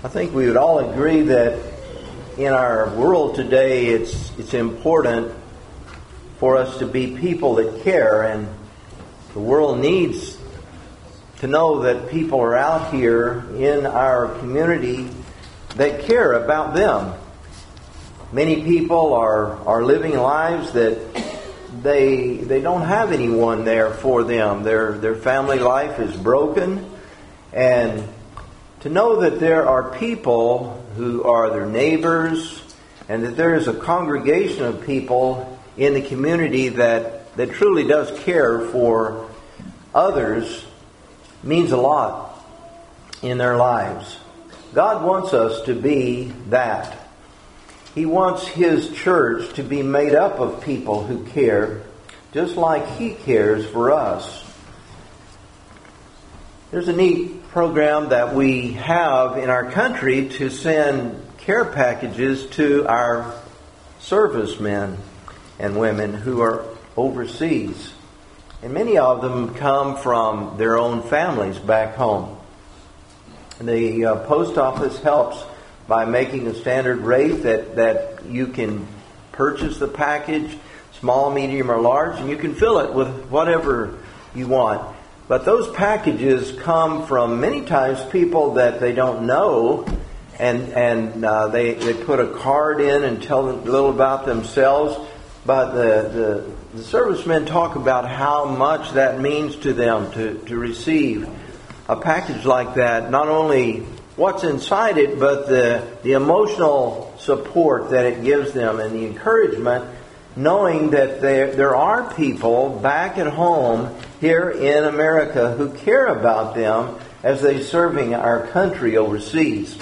I think we would all agree that in our world today it's important for us to be people that care, and the world needs to know that people are out here in our community that care about them. Many people are living lives that they don't have anyone there for them. Their family life is broken, and to know that there are people who are their neighbors, and that there is a congregation of people in the community that truly does care for others means a lot in their lives. God wants us to be that. He wants His church to be made up of people who care, just like He cares for us. There's a neat program that we have in our country to send care packages to our servicemen and women who are overseas. And many of them come from their own families back home. And the post office helps by making a standard rate that you can purchase the package, small, medium, or large, and you can fill it with whatever you want. But those packages come from many times people that they don't know, and they put a card in and tell them a little about themselves. But the servicemen talk about how much that means to them to receive a package like that. Not only what's inside it, but the emotional support that it gives them and the encouragement, knowing that there are people back at home here in America who care about them as they're serving our country overseas.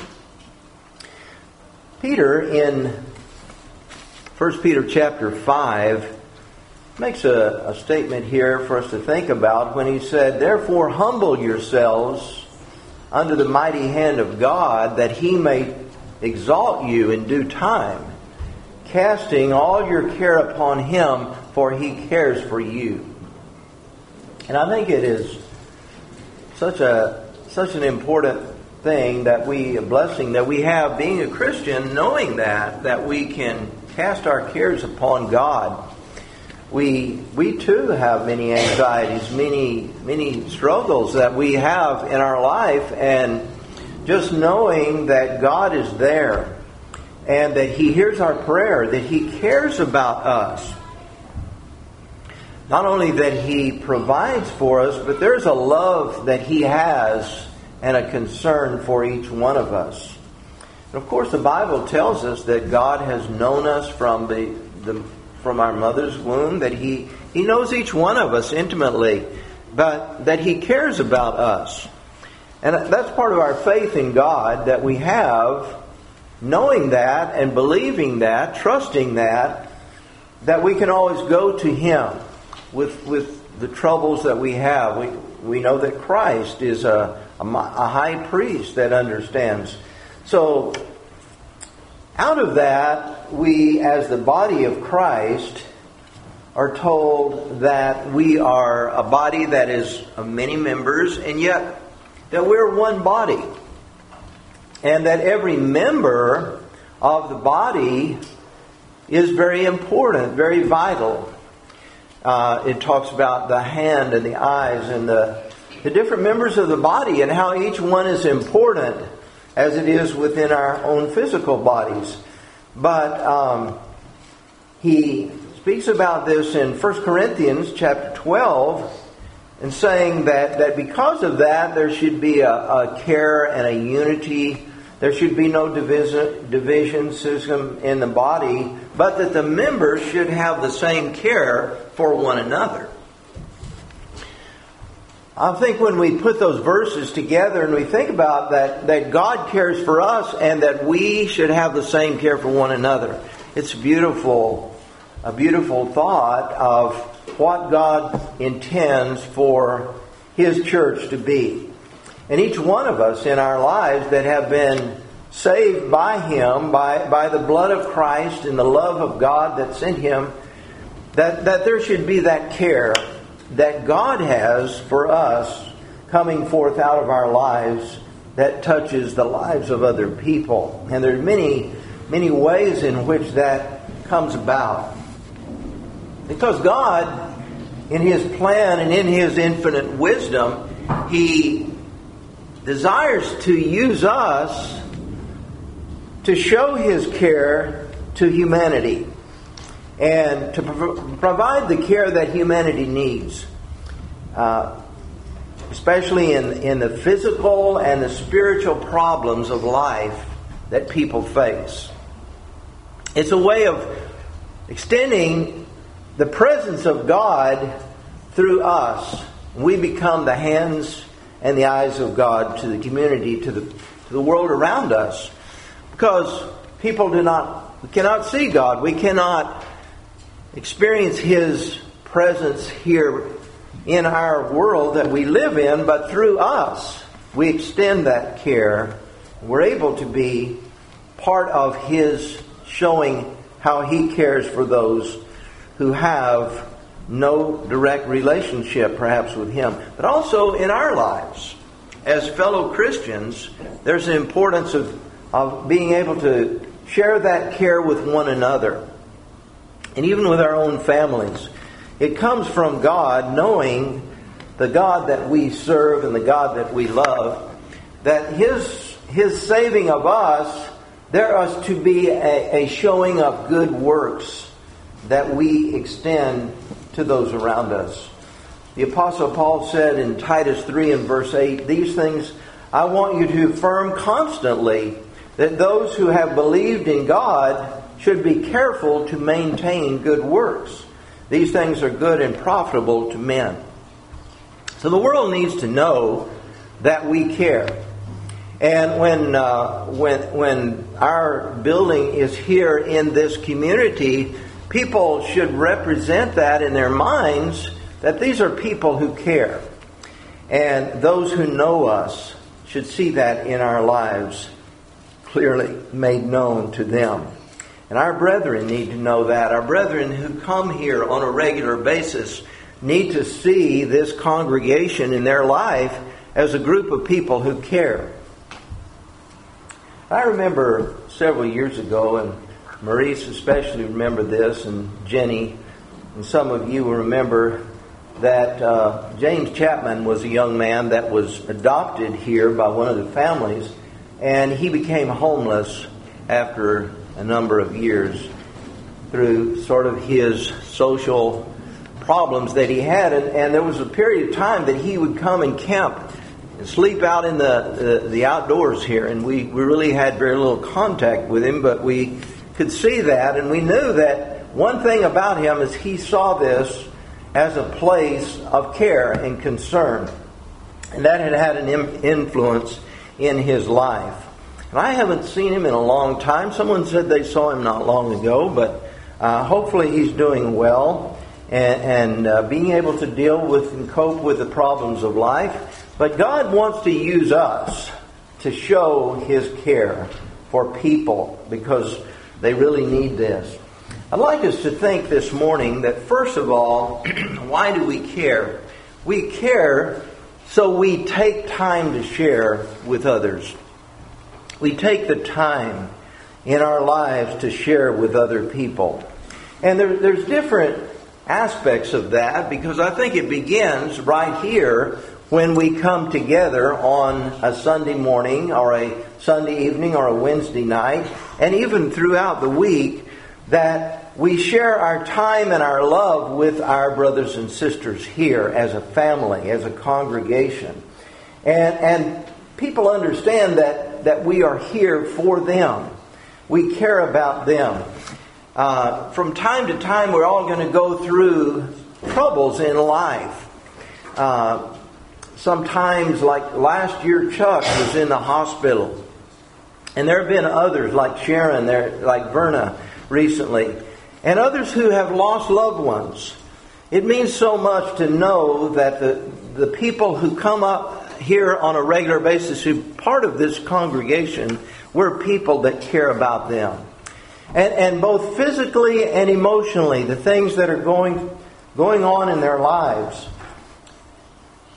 Peter, in 1 Peter chapter 5, makes a statement here for us to think about when he said, "Therefore humble yourselves under the mighty hand of God, that He may exalt you in due time, casting all your care upon Him, for He cares for you." And I think it is such an important thing a blessing that we have being a Christian, knowing that we can cast our cares upon God. We too have many anxieties, many struggles that we have in our life, and just knowing that God is there and that He hears our prayer, that He cares about us. Not only that He provides for us, but there's a love that He has and a concern for each one of us. And of course, the Bible tells us that God has known us from our mother's womb, that He knows each one of us intimately, but that He cares about us. And that's part of our faith in God that we have, knowing that and believing that, trusting that we can always go to Him with the troubles that we have. We know that Christ is a high priest that understands. So, out of that, we as the body of Christ are told that we are a body that is of many members, and yet that we're one body. And that every member of the body is very important, very vital. It talks about the hand and the eyes and the different members of the body and how each one is important as it is within our own physical bodies. But he speaks about this in 1 Corinthians chapter 12, and saying that because of that there should be a care and a unity. There should be no division system in the body, but that the members should have the same care for one another. I think when we put those verses together and we think about that God cares for us and that we should have the same care for one another, it's a beautiful thought of what God intends for His church to be. And each one of us in our lives that have been saved by Him, by the blood of Christ and the love of God that sent Him, that there should be that care that God has for us coming forth out of our lives that touches the lives of other people. And there are many, many ways in which that comes about. Because God, in His plan and in His infinite wisdom, He desires to use us to show His care to humanity and to provide the care that humanity needs, especially in the physical and the spiritual problems of life that people face. It's a way of extending the presence of God through us. We become the hands and the eyes of God to the community, to the world around us. Because people we cannot see God. We cannot experience His presence here in our world that we live in, but through us, we extend that care. We're able to be part of His showing how He cares for those who have no direct relationship perhaps with Him. But also in our lives, as fellow Christians, there's an importance of being able to share that care with one another. And even with our own families. It comes from God, knowing the God that we serve and the God that we love, that His saving of us, there is to be a showing of good works that we extend to those around us. The Apostle Paul said in Titus 3 and verse 8, "These things I want you to affirm constantly, that those who have believed in God should be careful to maintain good works. These things are good and profitable to men." So the world needs to know that we care. And when our building is here in this community, people should represent that in their minds, that these are people who care. And those who know us should see that in our lives clearly made known to them. And our brethren need to know that. Our brethren who come here on a regular basis need to see this congregation in their life as a group of people who care. I remember several years ago, and Maurice especially remember this, and Jenny, and some of you will remember that James Chapman was a young man that was adopted here by one of the families, and he became homeless after a number of years through sort of his social problems that he had. And there was a period of time that he would come and camp and sleep out in the outdoors here. And we really had very little contact with him, but we could see that. And we knew that one thing about him is he saw this as a place of care and concern. And that had an influence in his life. And I haven't seen him in a long time. Someone said they saw him not long ago, but hopefully he's doing well and being able to deal with and cope with the problems of life. But God wants to use us to show His care for people because they really need this. I'd like us to think this morning that first of all, why do we care? We care so we take time to share with others. We take the time in our lives to share with other people. And there's different aspects of that, because I think it begins right here when we come together on a Sunday morning or a Sunday evening or a Wednesday night, and even throughout the week, that we share our time and our love with our brothers and sisters here as a family, as a congregation. And people understand that we are here for them. We care about them. From time to time, we're all going to go through troubles in life. Sometimes, like last year, Chuck was in the hospital. And there have been others, like Sharon, like Verna recently. And others who have lost loved ones. It means so much to know that the people who come up here on a regular basis, who are part of this congregation, we're people that care about them. And both physically and emotionally, the things that are going on in their lives.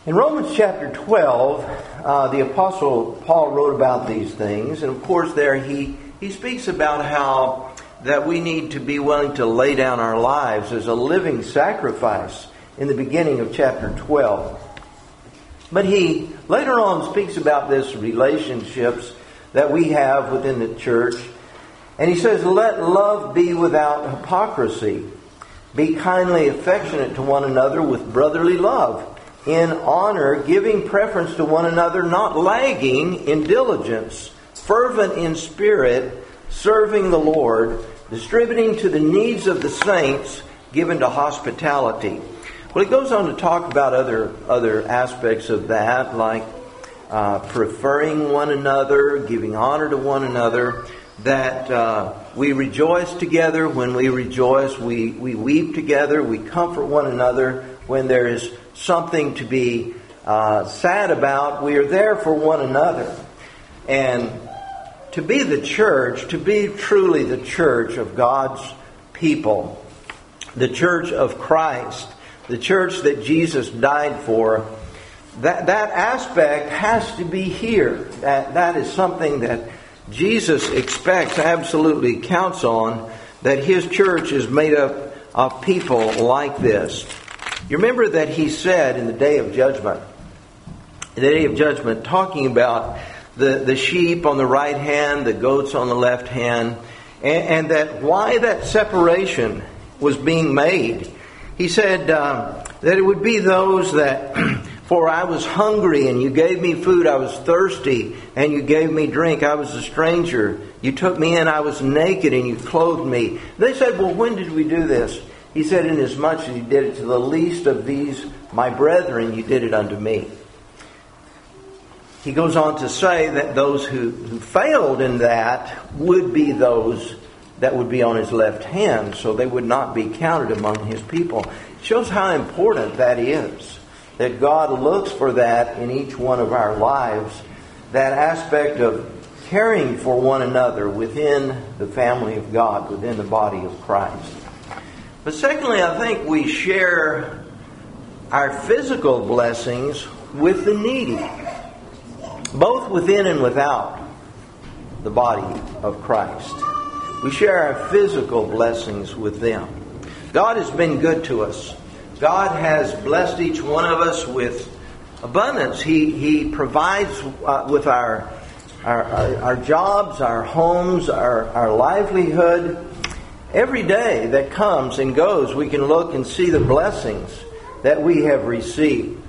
In Romans chapter 12, the Apostle Paul wrote about these things. And of course there he speaks about how that we need to be willing to lay down our lives as a living sacrifice in the beginning of chapter 12. But he later on speaks about this relationships that we have within the church. And he says, let love be without hypocrisy. Be kindly affectionate to one another with brotherly love, in honor, giving preference to one another, not lagging in diligence, fervent in spirit, serving the Lord, distributing to the needs of the saints, given to hospitality. Well, it goes on to talk about other aspects of that, like preferring one another, giving honor to one another, that we rejoice together. When we rejoice, we weep together, we comfort one another. When there is something to be sad about, we are there for one another. And to be the church, to be truly the church of God's people, the church of Christ, the church that Jesus died for, that aspect has to be here. That is something that Jesus expects, absolutely counts on, that His church is made up of people like this. You remember that He said in the day of judgment, talking about the sheep on the right hand, the goats on the left hand, and that why that separation was being made. He said that it would be those that, for I was hungry and you gave me food, I was thirsty and you gave me drink, I was a stranger, you took me in, I was naked and you clothed me. They said, well, when did we do this? He said, inasmuch as you did it to the least of these, my brethren, you did it unto me. He goes on to say that those who failed in that would be those that would be on His left hand, so they would not be counted among His people. It shows how important that is, that God looks for that in each one of our lives, that aspect of caring for one another within the family of God, within the body of Christ. But secondly, I think we share our physical blessings with the needy, both within and without the body of Christ. We share our physical blessings with them. God has been good to us. God has blessed each one of us with abundance. He provides with our jobs, our homes, our livelihood. Every day that comes and goes, we can look and see the blessings that we have received.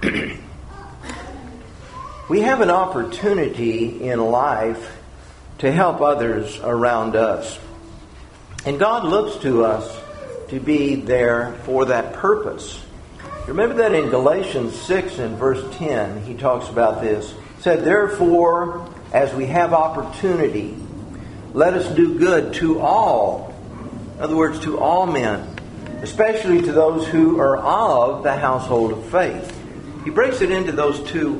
We have an opportunity in life to help others around us. And God looks to us to be there for that purpose. Remember that in Galatians 6 and verse 10, he talks about this. He said, therefore, as we have opportunity, let us do good to all. In other words, to all men, especially to those who are of the household of faith. He breaks it into those two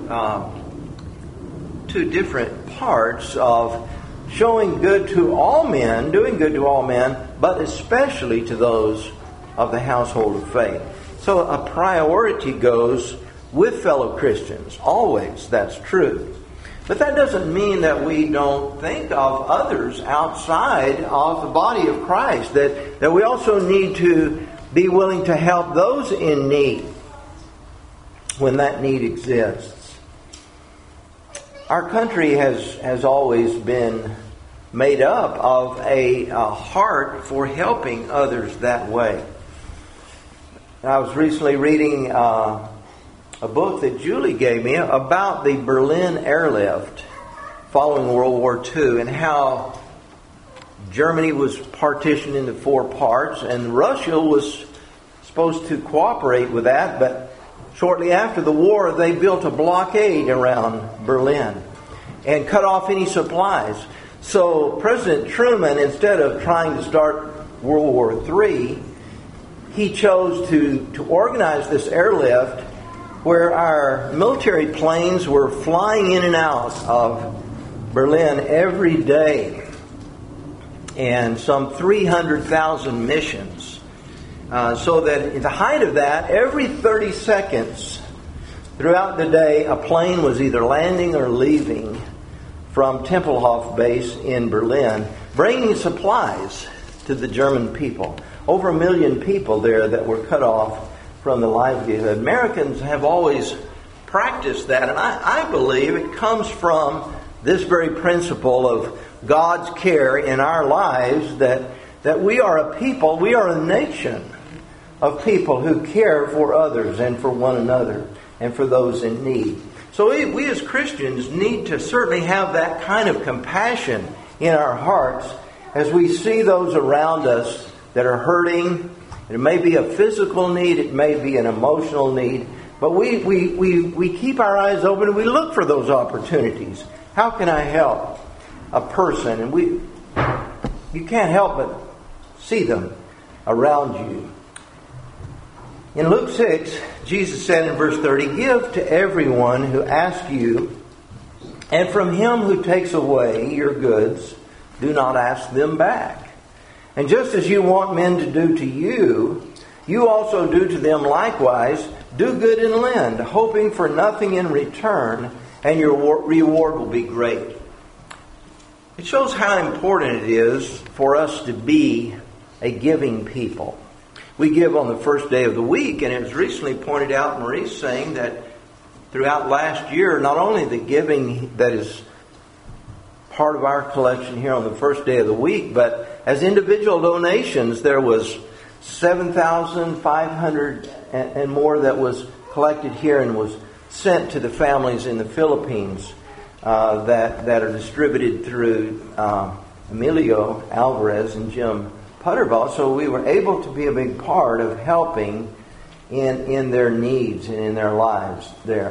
different parts of showing good to all men, doing good to all men, but especially to those of the household of faith. So a priority goes with fellow Christians. Always, that's true. But that doesn't mean that we don't think of others outside of the body of Christ. That we also need to be willing to help those in need when that need exists. Our country has always been made up of a heart for helping others that way. I was recently reading a book that Julie gave me about the Berlin airlift following World War II and how Germany was partitioned into 4 parts and Russia was supposed to cooperate with that, but shortly after the war they built a blockade around Berlin and cut off any supplies. So President Truman, instead of trying to start World War III, he chose to organize this airlift where our military planes were flying in and out of Berlin every day, and some 300,000 missions. So that at the height of that, every 30 seconds, Throughout the day, a plane was either landing or leaving from Tempelhof base in Berlin, bringing supplies to the German people. Over 1 million people there that were cut off from the livelihood. Americans have always practiced that, and I believe it comes from this very principle of God's care in our lives, that we are a people, we are a nation of people who care for others and for one another and for those in need. So we as Christians need to certainly have that kind of compassion in our hearts as we see those around us that are hurting. It may be a physical need, it may be an emotional need, but we keep our eyes open and we look for those opportunities. How can I help a person? And you can't help but see them around you. In Luke 6, Jesus said in verse 30, "Give to everyone who asks you, and from him who takes away your goods, do not ask them back. And just as you want men to do to you, you also do to them likewise. Do good and lend, hoping for nothing in return, and your reward will be great." It shows how important it is for us to be a giving people. We give on the first day of the week, and it was recently pointed out, Maurice saying that throughout last year, not only the giving that is part of our collection here on the first day of the week, but as individual donations, there was 7,500 and more that was collected here and was sent to the families in the Philippines that are distributed through Emilio Alvarez and Jim Putterball. So we were able to be a big part of helping in their needs and in their lives there.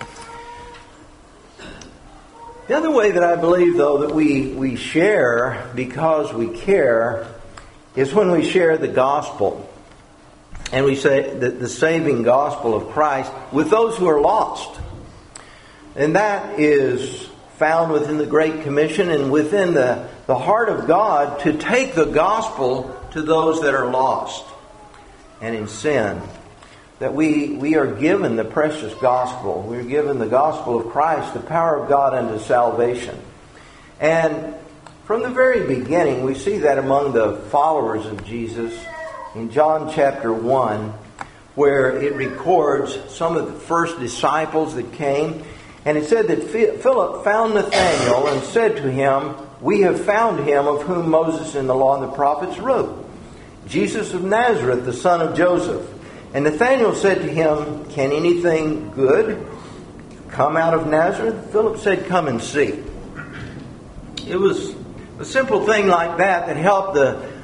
The other way that I believe, though, that we share because we care is when we share the gospel. And we say the saving gospel of Christ with those who are lost. And that is found within the Great Commission and within the heart of God to take the gospel to those that are lost and in sin. That we are given the precious gospel. We're given the gospel of Christ, the power of God unto salvation. And from the very beginning, we see that among the followers of Jesus in John chapter 1, where it records some of the first disciples that came. And it said that Philip found Nathanael and said to him, "We have found him of whom Moses in the law and the prophets wrote, Jesus of Nazareth, the son of Joseph." And Nathanael said to him, "Can anything good come out of Nazareth?" Philip said, "Come and see." It was a simple thing like that that helped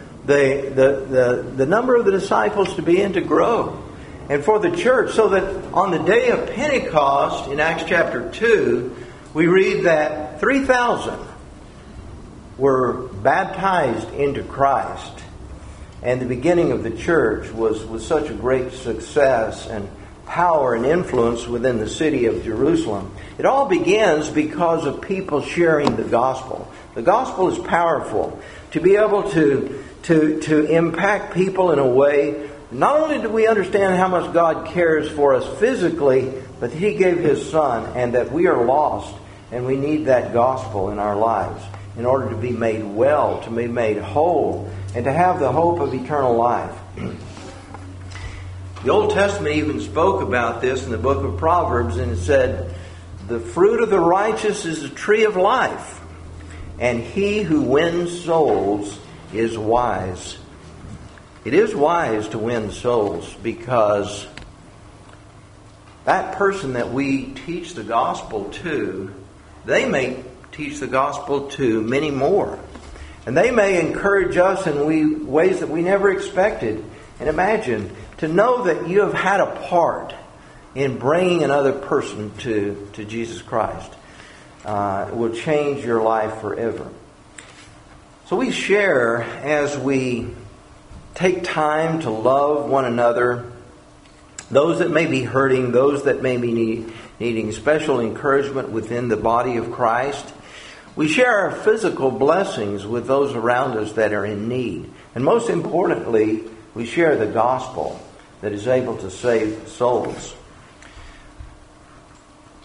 the number of the disciples to begin to grow. And for the church, so that on the day of Pentecost, in Acts chapter 2, we read that 3,000 were baptized into Christ. And the beginning of the church was such a great success and power and influence within the city of Jerusalem. It all begins because of people sharing the gospel. The gospel is powerful. To be able to impact people in a way, not only do we understand how much God cares for us physically, but He gave His Son, and that we are lost, and we need that gospel in our lives in order to be made well, to be made whole, and to have the hope of eternal life. The Old Testament even spoke about this in the book of Proverbs, and it said, "The fruit of the righteous is a tree of life, and he who wins souls is wise." It is wise to win souls, because that person that we teach the gospel to, they may teach the gospel to many more. And they may encourage us in ways that we never expected. And imagine, to know that you have had a part in bringing another person to Jesus Christ will change your life forever. So we share as we take time to love one another, those that may be hurting, those that may be needing special encouragement within the body of Christ. We share our physical blessings with those around us that are in need. And most importantly, we share the gospel that is able to save souls.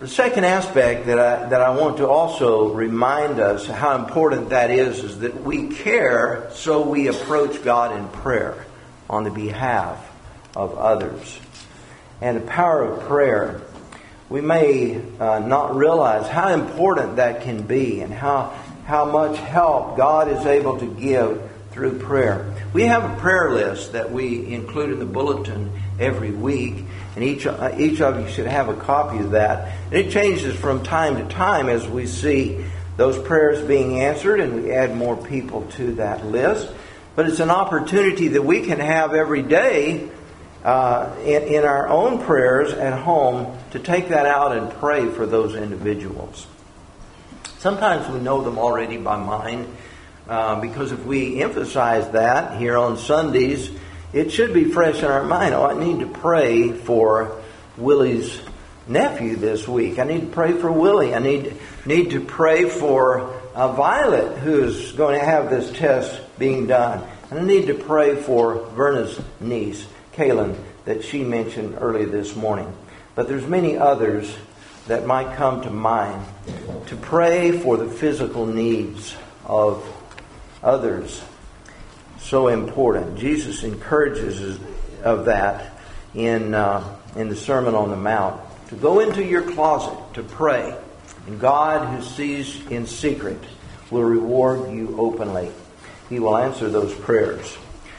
The second aspect that I want to also remind us how important that is that we care, so we approach God in prayer on the behalf of others. And the power of prayer, we may not realize how important that can be and how much help God is able to give through prayer. We have a prayer list that we include in the bulletin every week, and each of you should have a copy of that. And it changes from time to time as we see those prayers being answered, and we add more people to that list. But it's an opportunity that we can have every day in our own prayers at home to take that out and pray for those individuals. Sometimes we know them already by mind, because if we emphasize that here on Sundays, it should be fresh in our mind. Oh, I need to pray for Willie's nephew this week. I need to pray for Willie. I need to pray for Violet, who's going to have this test being done. And I need to pray for Verna's niece, Kaylin, that she mentioned earlier this morning. But there's many others that might come to mind. To pray for the physical needs of others. So important. Jesus encourages of that in the Sermon on the Mount. To go into your closet to pray, and God who sees in secret will reward you openly. He will answer those prayers.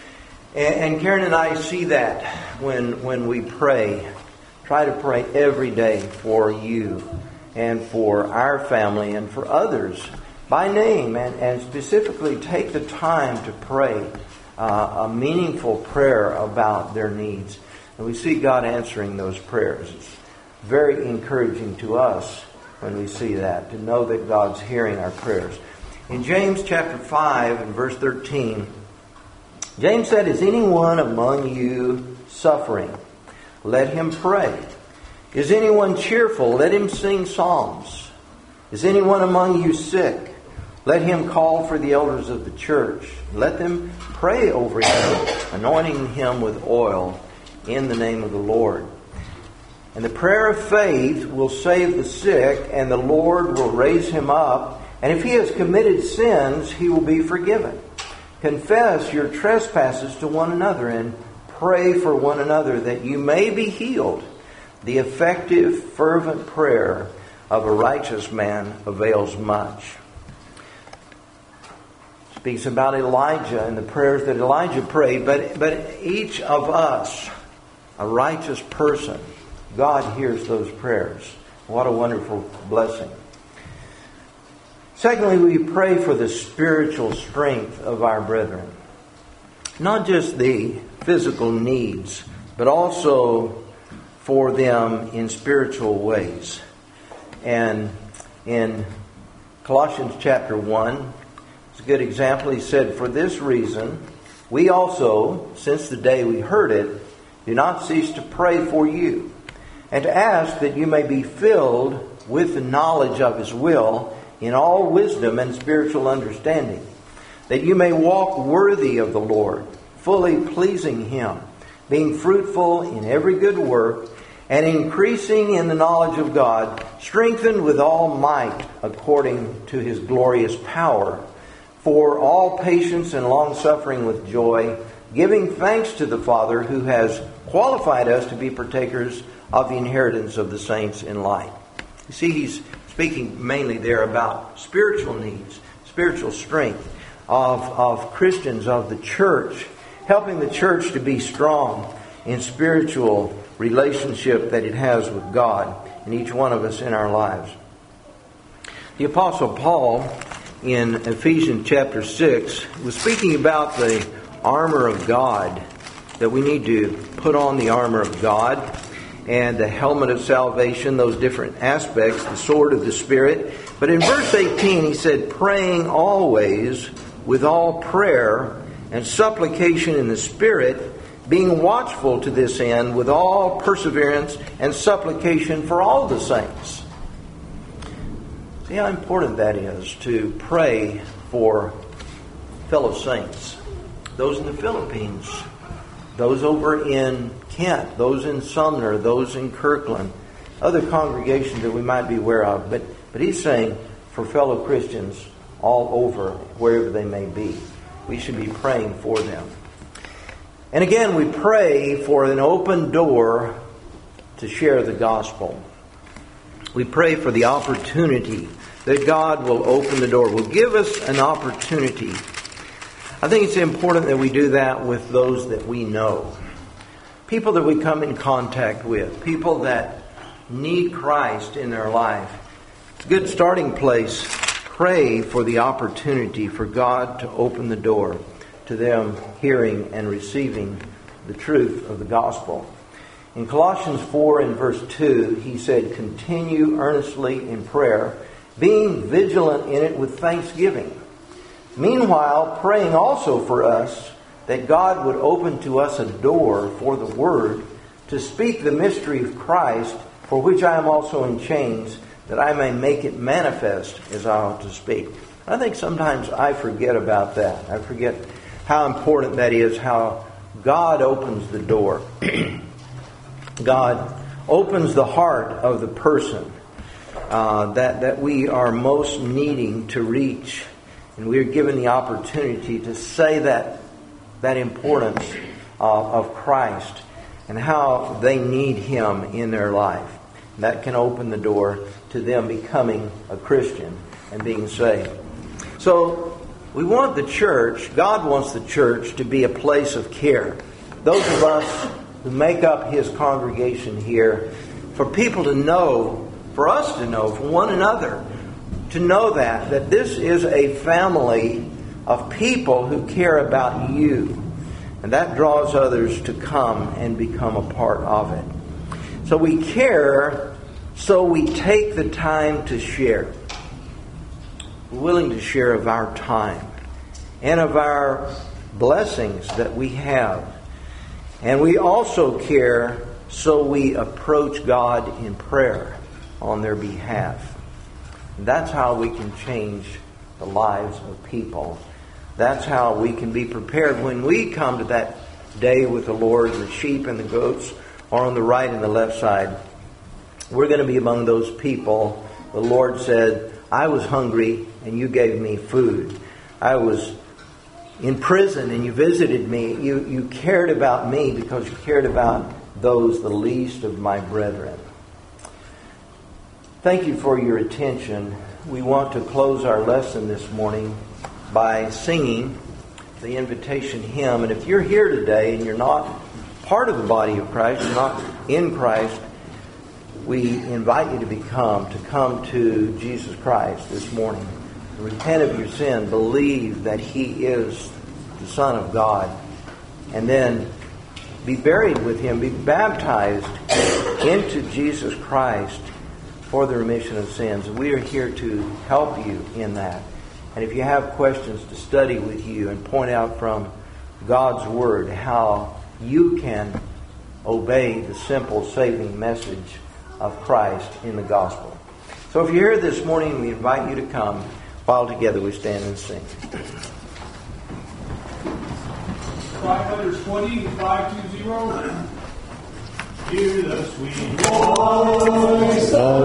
And Karen and I see that when we pray. Try to pray every day for you and for our family and for others by name, and specifically take the time to pray a meaningful prayer about their needs. And we see God answering those prayers. It's very encouraging to us when we see that, to know that God's hearing our prayers. In James chapter 5 and verse 13, James said, "Is anyone among you suffering? Let him pray. Is anyone cheerful? Let him sing psalms. Is anyone among you sick? Let him call for the elders of the church. Let them pray over him, anointing him with oil in the name of the Lord. And the prayer of faith will save the sick, and the Lord will raise him up. And if he has committed sins, he will be forgiven. Confess your trespasses to one another and pray for one another that you may be healed. The effective, fervent prayer of a righteous man avails much." Speaks about Elijah and the prayers that Elijah prayed, but each of us, a righteous person, God hears those prayers. What a wonderful blessing. Secondly, we pray for the spiritual strength of our brethren. Not just the physical needs, but also for them in spiritual ways. And in Colossians chapter 1, it's a good example. He said, "For this reason, we also, since the day we heard it, do not cease to pray for you, and to ask that you may be filled with the knowledge of His will in all wisdom and spiritual understanding, that you may walk worthy of the Lord, fully pleasing Him, being fruitful in every good work, and increasing in the knowledge of God, strengthened with all might according to His glorious power, for all patience and long-suffering with joy, giving thanks to the Father who has qualified us to be partakers of the inheritance of the saints in light." You see, he's speaking mainly there about spiritual needs, spiritual strength of Christians, of the church, helping the church to be strong in spiritual relationship that it has with God and each one of us in our lives. The Apostle Paul in Ephesians chapter 6 was speaking about the armor of God, that we need to put on the armor of God and the helmet of salvation, those different aspects, the sword of the Spirit. But in verse 18 he said, "Praying always with all prayer and supplication in the Spirit, being watchful to this end with all perseverance and supplication for all the saints." See how important that is, to pray for fellow saints. Those in the Philippines, those over in Kent, those in Sumner, those in Kirkland, other congregations that we might be aware of. But he's saying for fellow Christians all over, wherever they may be, we should be praying for them. And again, we pray for an open door to share the gospel. We pray for the opportunity that God will open the door, will give us an opportunity. I think it's important that we do that with those that we know. People that we come in contact with. People that need Christ in their life. It's a good starting place. Pray for the opportunity for God to open the door to them hearing and receiving the truth of the gospel. In Colossians 4 and verse 2, he said, "Continue earnestly in prayer, being vigilant in it with thanksgiving. Meanwhile, praying also for us, that God would open to us a door for the word, to speak the mystery of Christ, for which I am also in chains, that I may make it manifest as I ought to speak." I think sometimes I forget about that. I forget how important that is, how God opens the door. God opens the heart of the person that we are most needing to reach. And we are given the opportunity to say that importance of Christ and how they need Him in their life. That can open the door to them becoming a Christian and being saved. So we want the church, God wants the church to be a place of care. Those of us who make up His congregation here, for people to know, for us to know, for one another, to know that this is a family of people who care about you. And that draws others to come and become a part of it. So we care, so we take the time to share. We're willing to share of our time and of our blessings that we have. And we also care, so we approach God in prayer on their behalf. And that's how we can change the lives of people. That's how we can be prepared when we come to that day with the Lord, the sheep and the goats are on the right and the left side. We're going to be among those people. The Lord said, "I was hungry and you gave me food. I was in prison and you visited me. You cared about me because you cared about those, the least of my brethren." Thank you for your attention. We want to close our lesson this morning by singing the invitation hymn. And if you're here today and you're not part of the body of Christ, you're not in Christ, we invite you to come to Jesus Christ this morning. Repent of your sin, believe that He is the Son of God, and then be buried with Him, be baptized into Jesus Christ for the remission of sins. We are here to help you in that. And if you have questions, to study with you and point out from God's Word how you can obey the simple saving message of Christ in the gospel. So if you're here this morning, we invite you to come while together we stand and sing. 520, 520. Hear the sweet voice of